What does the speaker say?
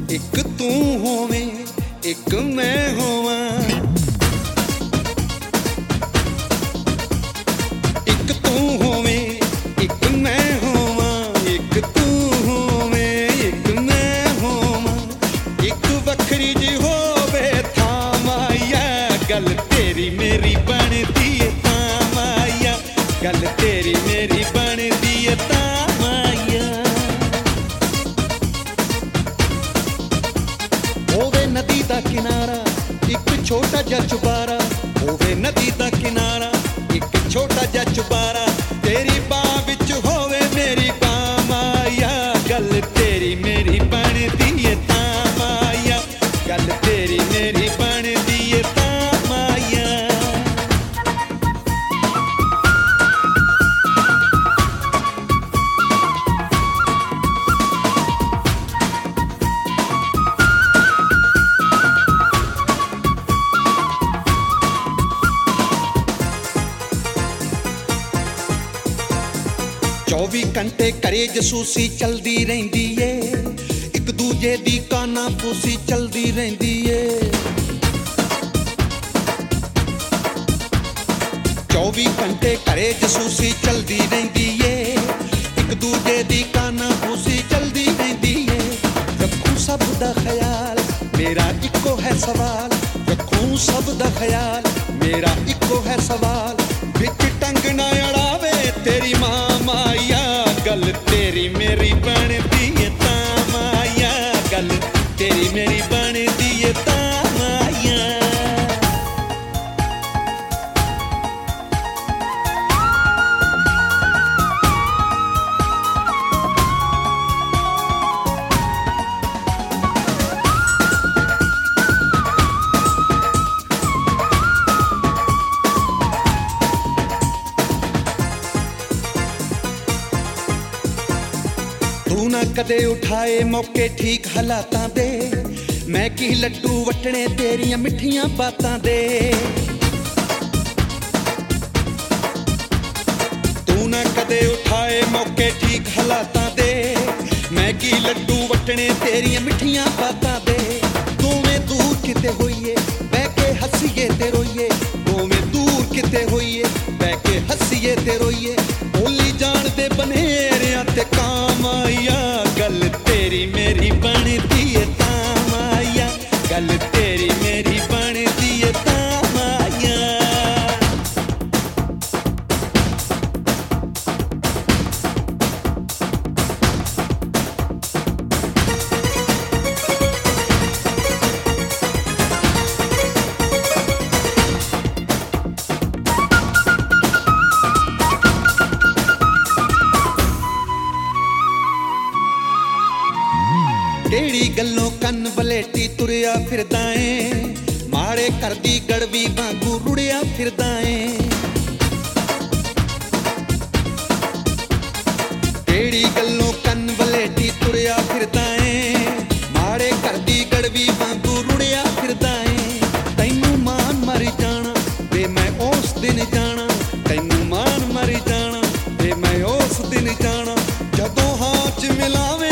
ਇੱਕ ਤੂੰ ਹੋਵੇਂ ਇੱਕ ਮੈਂ ਹੋਵਾਂ, ਇੱਕ ਤੂੰ ਹੋਵੇਂ ਇੱਕ ਮੈਂ ਹੋਵਾਂ, ਇੱਕ ਤੂੰ ਹੋਵੇਂ ਇੱਕ ਮੈਂ ਹੋਵਾਂ, ਇੱਕ ਵੱਖਰੀ ਜਿਹੀ ਹੋਵੇ ਥਾਂ ਮਾਇਆ, ਗੱਲ ਤੇਰੀ ਮੇਰੀ ਬਣਦੀ ਏ ਤਾਂ ਮਾਇਆ, ਗੱਲ ਤੇਰੀ ਮੇਰੀ ਬਣਦੀ ਏ ਤਾਂ ਮਾਇਆ। ਹੋਵੇ ਨਦੀ ਦਾ ਕਿਨਾਰਾ ਇੱਕ ਛੋਟਾ ਜਿਹਾ ਚੁਬਾਰਾ, ਹੋਵੇ ਨਦੀ ਦਾ ਕਿਨਾਰਾ ਇੱਕ ਛੋਟਾ ਜਿਹਾ ਚੁਬਾਰਾ, ਤੇਰੀ ਬਾਹ ਵਿੱਚ ਹੋਵੇ ਮੇਰੀ ਬਾਹ ਮਾਇਆ, ਗੱਲ ਤੇਰੀ ਮੇਰੀ ਬਣਦੀ ਏ ਤਾਂ ਮਾਇਆ, ਗੱਲ ਤੇਰੀ ਮੇਰੀ ਬਣਦੀ ਏ ਤਾਂ ਮਾਇਆ। चौबी घंटे घरे जसूसी चलदी रहिंदी ए, एक दूजे दी काना फूसी चलदी रहिंदी ए। 24 घंटे घरे जसूसी चलदी रहिंदी ए, एक दूजे दी काना फूसी चलदी रहिंदी ए। रखूं सब दा ख्याल मेरा इको है सवाल, रखूं सब दा ख्याल मेरा इको है सवाल, विच टंग ना अड़ावे तेरी मां माया, गल तेरी मेरी बनदी ए तां माया, गल तेरी मेरी बनदी ए तां माया। तू ना कदे उठाए मौके ठीक हालातां दे, मैं की लड्डू वटने तेरियां मिठियां बातां दे। तू ना कदे उठाए मौके ठीक हालातां दे, मैं की लड्डू वटने तेरियां मिठियां बातां दे। दोवें दूर किते होइए बह के हसीए ते रोइए, दोवें दूर किते होइए बह के हसीए ते रोइए, बोली जान दे बनेरियां ते काम आइया, गल तेरी मेरी बनदी ए तां माया, गल तेरी मेरी बनदी ए तां माया। केड़ी गल्लों कन बलेटी तुरिया फिरदा ऐ, माड़े घर दी गड़वी वांगू रुड़िया फिरदा ऐ। केड़ी गल्लों कन बलेटी तुरिया फिरदा ऐ, माड़े घर दी गड़वी वांगू रुड़िया फिरदा ऐ। तैनू मान मरी जाना वे मैं उस दिन जाना, तैनू मान मरी जाना वे मैं उस दिन जाना, जदों हाथ च मिलावे